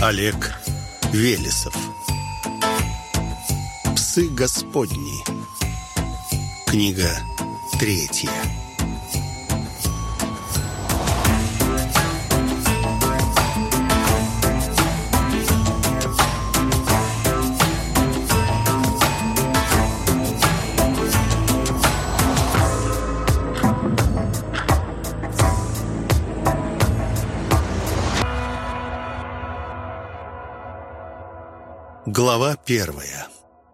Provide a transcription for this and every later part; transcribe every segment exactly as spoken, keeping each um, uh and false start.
Олег Велесов. «Псы Господни». Книга третья. Глава первая.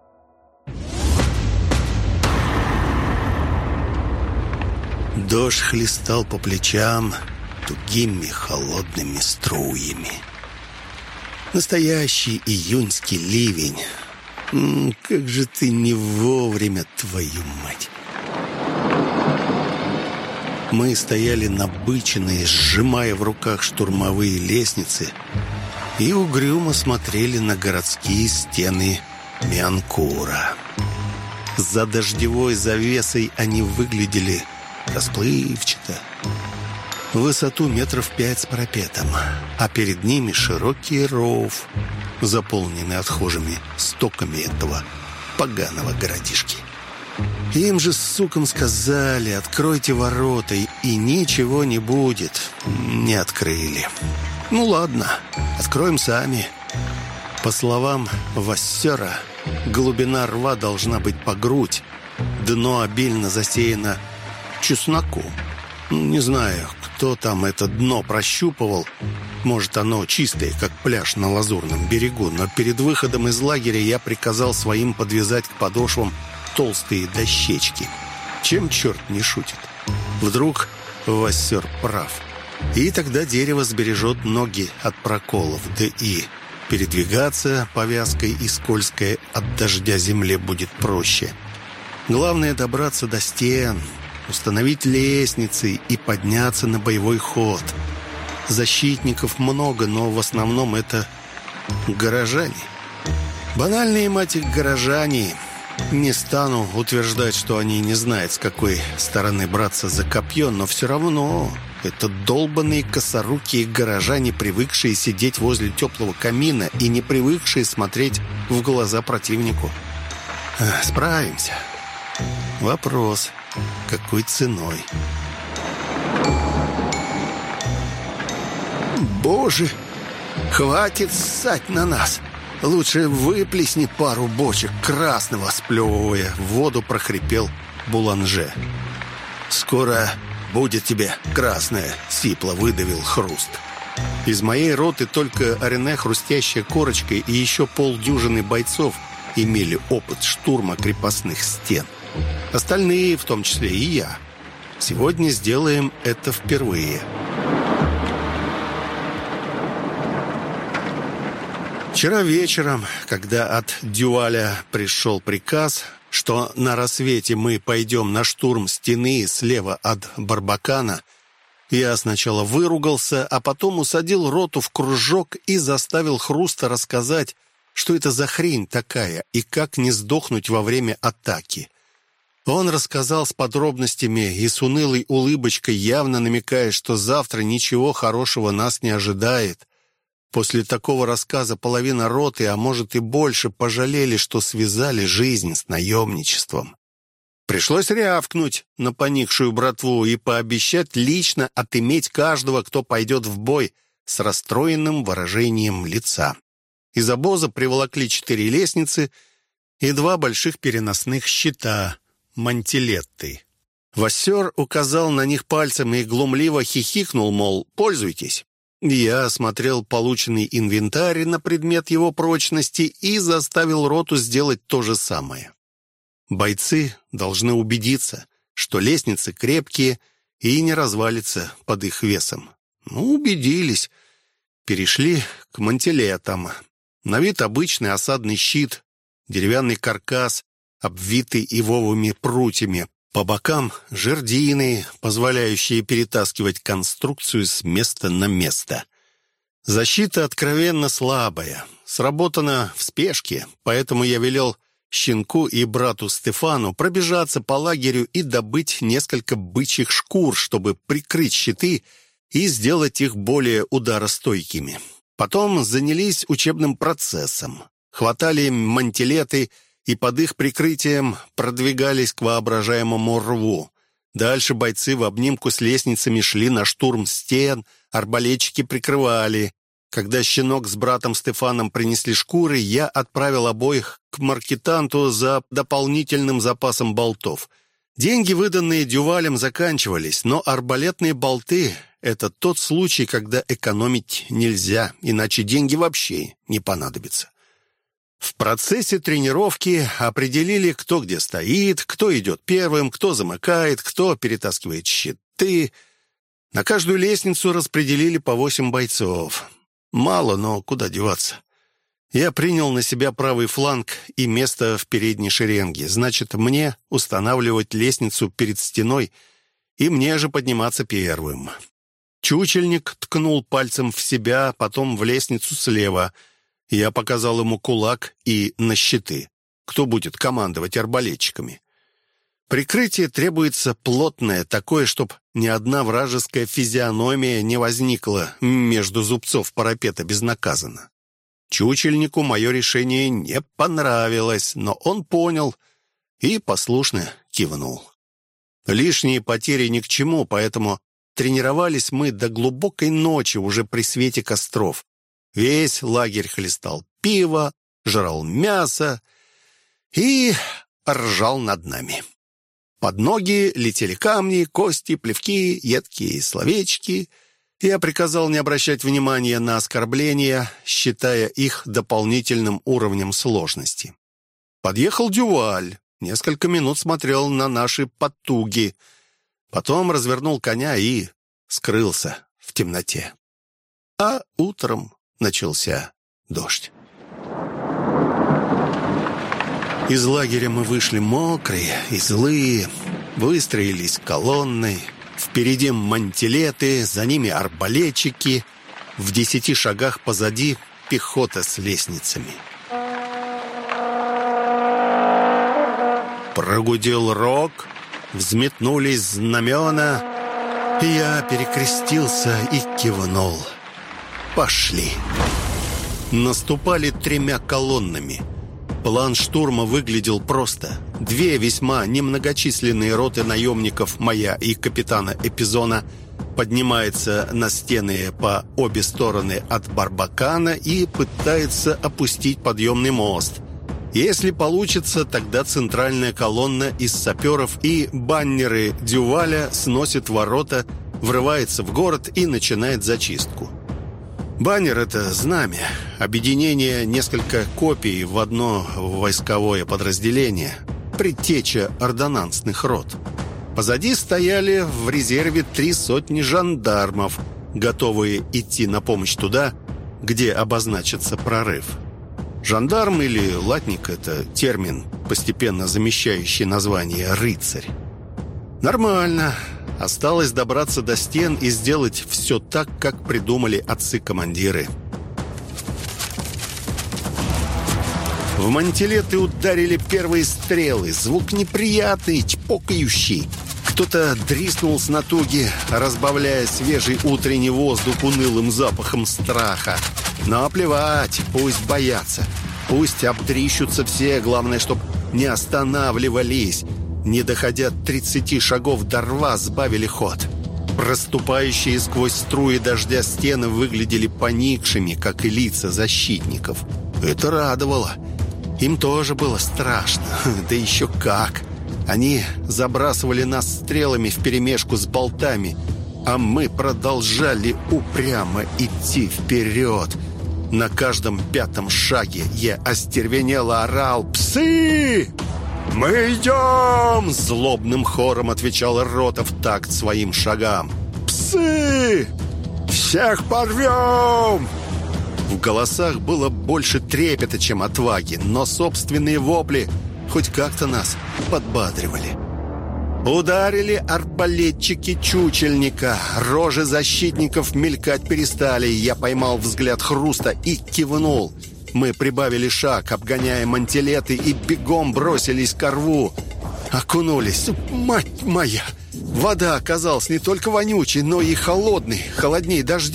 Дождь хлестал по плечам тугими холодными струями. Настоящий июньский ливень. М-м, как же ты не вовремя, твою мать! Мы стояли набыченные, сжимая в руках штурмовые лестницы, и угрюмо смотрели на городские стены Мианкура. За дождевой завесой они выглядели расплывчато. В высоту метров пять с парапетом, а перед ними широкий ров, заполненный отхожими стоками этого поганого городишки. Им же, сукам, сказали: откройте ворота, и ничего не будет. Не открыли. Ну ладно, откроем сами. По словам Вассера, глубина рва должна быть по грудь. Дно обильно засеяно чесноком. Не знаю, кто там это дно прощупывал. Может, оно чистое, как пляж на Лазурном берегу. Но перед выходом из лагеря я приказал своим подвязать к подошвам толстые дощечки. Чем черт не шутит? Вдруг Вассер прав. И тогда дерево сбережет ноги от проколов, да и передвигаться по вязкой и скользкой от дождя земле будет проще. Главное — добраться до стен, установить лестницы и подняться на боевой ход. Защитников много, но в основном это горожане. Банальные, мать их, горожане. Не стану утверждать, что они не знают, с какой стороны браться за копье, но все равно это долбаные косорукие горожане, привыкшие сидеть возле теплого камина и не привыкшие смотреть в глаза противнику. Справимся. Вопрос: какой ценой? Боже, хватит ссать на нас! Лучше выплесни пару бочек красного, сплевывая в воду, прохрипел Буланже. Скоро будет тебе красное, сипло выдавил Хруст. Из моей роты только Арене, хрустящая корочкой, и еще полдюжины бойцов имели опыт штурма крепостных стен. Остальные, в том числе и я, сегодня сделаем это впервые. Вчера вечером, когда от Дюваля пришел приказ, что на рассвете мы пойдем на штурм стены слева от Барбакана, я сначала выругался, а потом усадил роту в кружок и заставил Хруста рассказать, что это за хрень такая и как не сдохнуть во время атаки. Он рассказал с подробностями и с унылой улыбочкой, явно намекая, что завтра ничего хорошего нас не ожидает. После такого рассказа половина роты, а может и больше, пожалели, что связали жизнь с наемничеством. Пришлось рявкнуть на поникшую братву и пообещать лично отыметь каждого, кто пойдет в бой, с расстроенным выражением лица. Из обоза приволокли четыре лестницы и два больших переносных щита — мантилетты. Вассер указал на них пальцем и глумливо хихикнул, мол, пользуйтесь. Я осмотрел полученный инвентарь на предмет его прочности и заставил роту сделать то же самое. Бойцы должны убедиться, что лестницы крепкие и не развалятся под их весом. Ну, убедились. Перешли к мантилетам. На вид обычный осадный щит, деревянный каркас, обвитый ивовыми прутьями. По бокам жердины, позволяющие перетаскивать конструкцию с места на место. Защита откровенно слабая, сработана в спешке, поэтому я велел щенку и брату Стефану пробежаться по лагерю и добыть несколько бычьих шкур, чтобы прикрыть щиты и сделать их более ударостойкими. Потом занялись учебным процессом. Хватали мантилеты и под их прикрытием продвигались к воображаемому рву. Дальше бойцы в обнимку с лестницами шли на штурм стен, арбалетчики прикрывали. Когда Щенок с братом Стефаном принесли шкуры, я отправил обоих к маркетанту за дополнительным запасом болтов. Деньги, выданные Дювалем, заканчивались, но арбалетные болты — это тот случай, когда экономить нельзя, иначе деньги вообще не понадобятся. В процессе тренировки определили, кто где стоит, кто идет первым, кто замыкает, кто перетаскивает щиты. На каждую лестницу распределили по восемь бойцов. Мало, но куда деваться. Я принял на себя правый фланг и место в передней шеренге. Значит, мне устанавливать лестницу перед стеной, и мне же подниматься первым. Чучельник ткнул пальцем в себя, потом в лестницу слева. Я показал ему кулак и на щиты. Кто будет командовать арбалетчиками? Прикрытие требуется плотное, такое, чтоб ни одна вражеская физиономия не возникла между зубцов парапета безнаказанно. Чучельнику мое решение не понравилось, но он понял и послушно кивнул. Лишние потери ни к чему, поэтому тренировались мы до глубокой ночи уже при свете костров. Весь лагерь хлестал пиво, жрал мясо и ржал над нами. Под ноги летели камни, кости, плевки, едкие словечки. Я приказал не обращать внимания на оскорбления, считая их дополнительным уровнем сложности. Подъехал Дюваль, несколько минут смотрел на наши потуги, потом развернул коня и скрылся в темноте. А утром начался дождь. Из лагеря мы вышли мокрые и злые, выстроились колонной. Впереди мантилеты, за ними арбалетчики, в десяти шагах позади пехота с лестницами. Прогудел рог, взметнулись знамена, и я перекрестился и кивнул. Пошли. Наступали тремя колоннами. План штурма выглядел просто. Две весьма немногочисленные роты наемников, моя и капитана Эпизона, поднимается на стены по обе стороны от Барбакана и пытается опустить подъемный мост. Если получится, тогда центральная колонна из саперов и баннеры Дюваля сносит ворота, врывается в город и начинает зачистку. Баннер — это знамя, объединение несколько копий в одно войсковое подразделение, предтеча ордонансных рот. Позади стояли в резерве три сотни жандармов, готовые идти на помощь туда, где обозначится прорыв. Жандарм или латник — это термин, постепенно замещающий название «рыцарь». Нормально. Осталось добраться до стен и сделать все так, как придумали отцы-командиры. В мантилеты ударили первые стрелы. Звук неприятный, чпокающий. Кто-то дриснул с натуги, разбавляя свежий утренний воздух унылым запахом страха. Но плевать, пусть боятся. Пусть обтрищутся все, главное, чтоб не останавливались. Не доходя тридцати шагов до рва, сбавили ход. Проступающие сквозь струи дождя стены выглядели поникшими, как и лица защитников. Это радовало. Им тоже было страшно. Да еще как! Они забрасывали нас стрелами вперемешку с болтами, а мы продолжали упрямо идти вперед. На каждом пятом шаге я остервенело орал: «Псы! Мы идем!» Злобным хором отвечала рота в такт своим шагам. «Псы! Всех порвем!» В голосах было больше трепета, чем отваги, но собственные вопли хоть как-то нас подбадривали. Ударили арбалетчики чучельника. Рожи защитников мелькать перестали. Я поймал взгляд Хруста и кивнул. Мы прибавили шаг, обгоняя мантилеты, и бегом бросились ко рву. Окунулись. Мать моя! Вода оказалась не только вонючей, но и холодной, холодней дождя.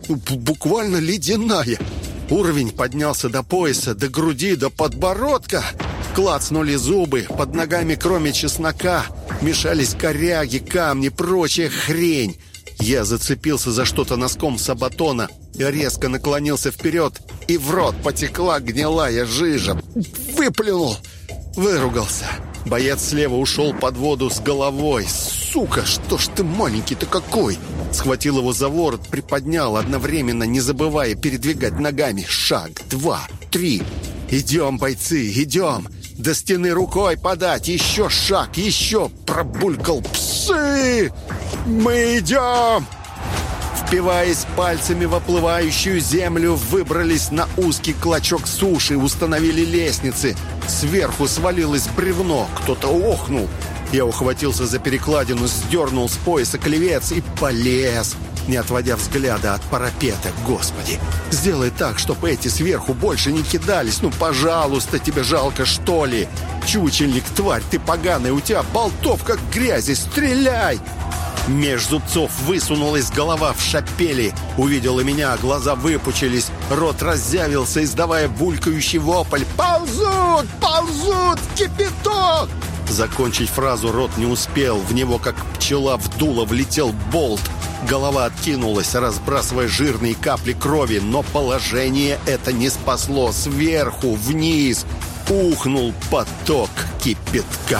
буквально ледяная. Уровень поднялся до пояса, до груди, до подбородка. Клацнули зубы, под ногами, кроме чеснока, мешались коряги, камни, прочая хрень. Я зацепился за что-то носком сабатона, резко наклонился вперед, и в рот потекла гнилая жижа. Выплюнул, выругался. Боец слева ушел под воду с головой. «Сука, что ж ты маленький-то какой!» Схватил его за ворот, приподнял, одновременно не забывая передвигать ногами. Шаг, два, три. «Идем, бойцы, идем! До стены рукой подать! Еще шаг, еще!» Пробулькал. «Псы! Мы идем!» Впиваясь пальцами в оплывающую землю, выбрались на узкий клочок суши, установили лестницы. Сверху свалилось бревно, кто-то охнул. Я ухватился за перекладину, сдернул с пояса клевец и полез, не отводя взгляда от парапета. «Господи, сделай так, чтобы эти сверху больше не кидались. Ну, пожалуйста, тебе жалко, что ли? Чучельник, тварь, ты поганая, у тебя болтов как грязи. Стреляй!» Меж зубцов высунулась голова в шапели. Увидела меня, глаза выпучились, рот раззявился, издавая булькающий вопль. «Ползут! Ползут! Кипяток!» Закончить фразу рот не успел. В него, как пчела в дуло, влетел болт. Голова откинулась, разбрасывая жирные капли крови. Но положение это не спасло. Сверху вниз ухнул поток кипятка.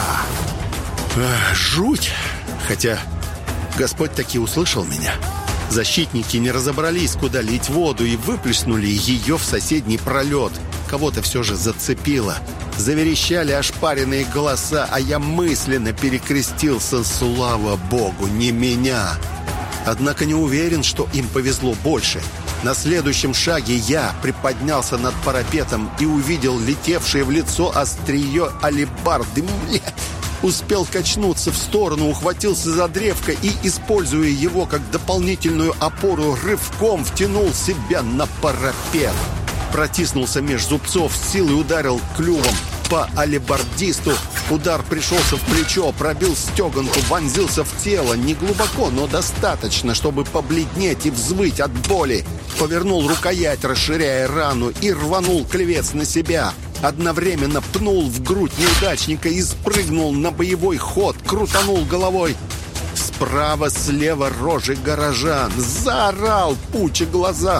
Ах, жуть! Хотя Господь таки услышал меня. Защитники не разобрались, куда лить воду, и выплеснули ее в соседний пролет. Кого-то все же зацепило. Заверещали ошпаренные голоса, а я мысленно перекрестился. Слава Богу, не меня. Однако не уверен, что им повезло больше. На следующем шаге я приподнялся над парапетом и увидел летевшее в лицо острие алебарды. Бля! Успел качнуться в сторону, ухватился за древко и, используя его как дополнительную опору, рывком втянул себя на парапет. Протиснулся меж зубцов, с силой ударил клювом по алебардисту. Удар пришелся в плечо, пробил стеганку, вонзился в тело. Не глубоко, но достаточно, чтобы побледнеть и взвыть от боли. Повернул рукоять, расширяя рану, и рванул клевец на себя. Одновременно пнул в грудь неудачника и спрыгнул на боевой ход, крутанул головой. Справа, слева рожи горожан. Заорал, пуча глаза.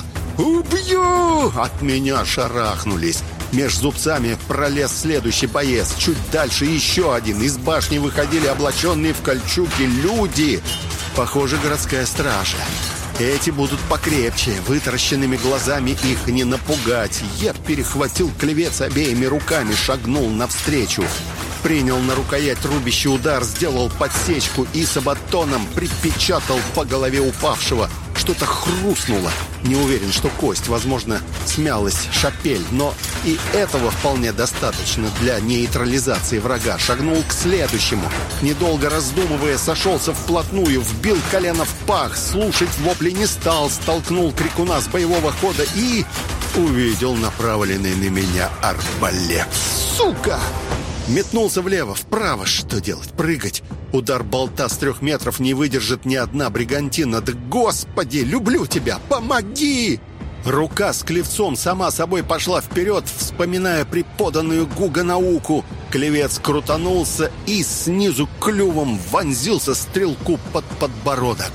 «Убью!» От меня шарахнулись. Меж зубцами пролез следующий боец. Чуть дальше еще один. Из башни выходили облаченные в кольчуги люди. Похоже, городская стража. Эти будут покрепче. Вытаращенными глазами их не напугать. Я перехватил клевец обеими руками, шагнул навстречу. Принял на рукоять рубящий удар, сделал подсечку и сабатоном припечатал по голове упавшего. Что-то хрустнуло. Не уверен, что кость, возможно, смялась шапель, но и этого вполне достаточно для нейтрализации врага. Шагнул к следующему. Недолго раздумывая, сошелся вплотную, вбил колено в пах. Слушать вопли не стал, столкнул крикуна с боевого хода и увидел направленный на меня арбалет. «Сука!» Метнулся влево, вправо. Что делать? Прыгать? Удар болта с трех метров не выдержит ни одна бригантина. Да, Господи, люблю тебя! Помоги! Рука с клевцом сама собой пошла вперед, вспоминая преподанную Гуга науку. Клевец крутанулся и снизу клювом вонзился стрелку под подбородок.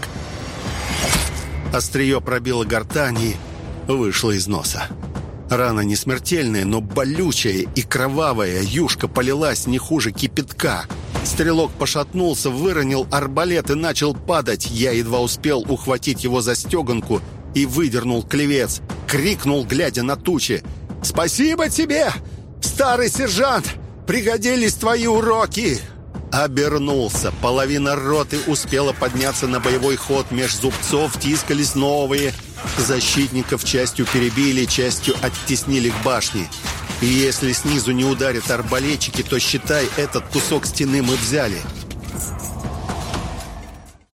Острие пробило гортань и вышло из носа. Рана не смертельная, но болючая и кровавая. Юшка полилась не хуже кипятка. Стрелок пошатнулся, выронил арбалет и начал падать. Я едва успел ухватить его за стеганку и выдернул клевец. Крикнул, глядя на тучи: «Спасибо тебе, старый сержант! Пригодились твои уроки!» Обернулся. Половина роты успела подняться на боевой ход. Меж зубцов тискались новые. Защитников частью перебили, частью оттеснили к башне. И если снизу не ударят арбалетчики, то, считай, этот кусок стены мы взяли.